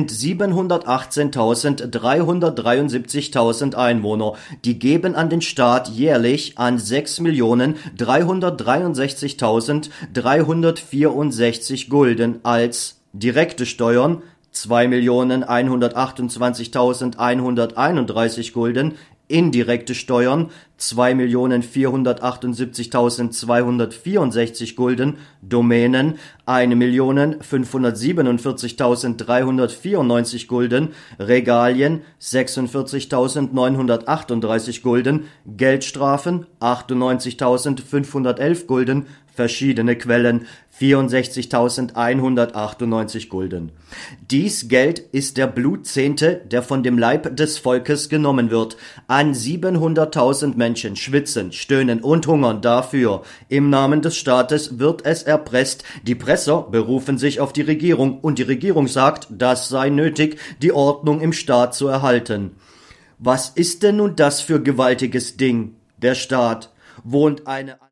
entsprechend 718.373.000 Einwohner. Die geben an den Staat jährlich an 6.363.364 Gulden als direkte Steuern, 2.128.131 Gulden, indirekte Steuern, 2.478.264 Gulden, Domänen, 1.547.394 Gulden, Regalien, 46.938 Gulden, Geldstrafen, 98.511 Gulden, verschiedene Quellen, 64.198 Gulden. Dies Geld ist der Blutzehnte, der von dem Leib des Volkes genommen wird. An 700.000 Menschen schwitzen, stöhnen und hungern dafür. Im Namen des Staates wird es erpresst. Die Presser berufen sich auf die Regierung und die Regierung sagt, das sei nötig, die Ordnung im Staat zu erhalten. Was ist denn nun das für gewaltiges Ding? Der Staat wohnt eine